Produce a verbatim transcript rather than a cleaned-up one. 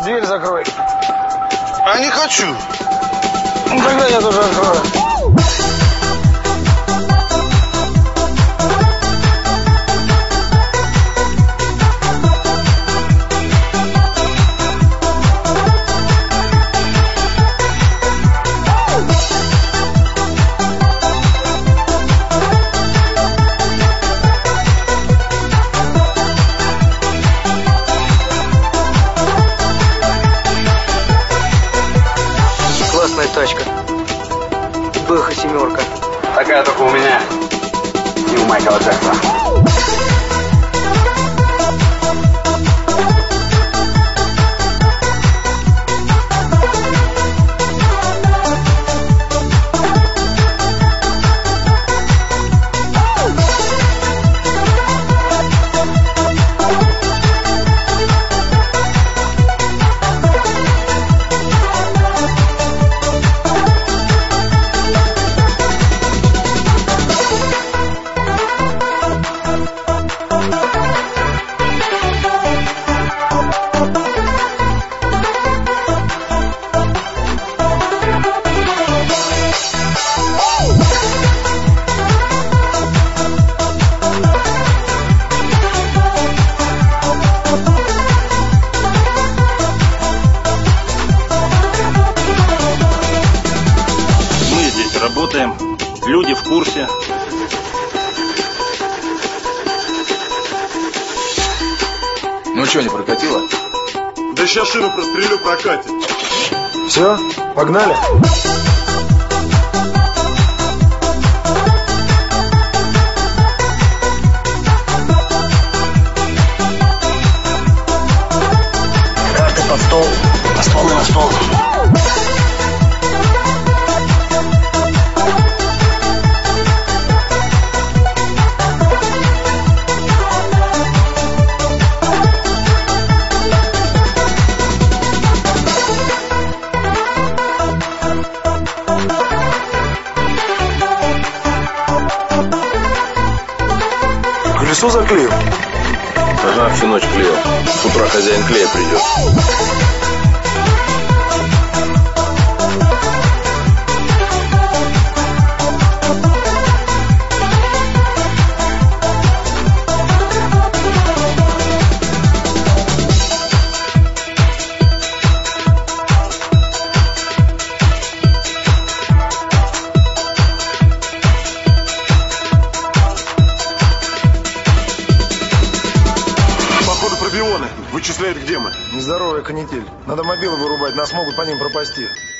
Дверь закрой. А не хочу. Ну тогда я тоже открою. Классная тачка. Бэха семерка. Такая только у меня и у Майкла Джексона. Работаем, люди в курсе. Ну что, не прокатило? Да сейчас шину прострелю, прокатит. Все, погнали. Карты под стол, на стол, на стол. Колесо заклеил. Ага, всю ночь клеил. С утра хозяин клея придет. Пробионы. Вычисляют, где мы. Нездоровая канитель. Надо мобилы вырубать, нас могут по ним пропасти.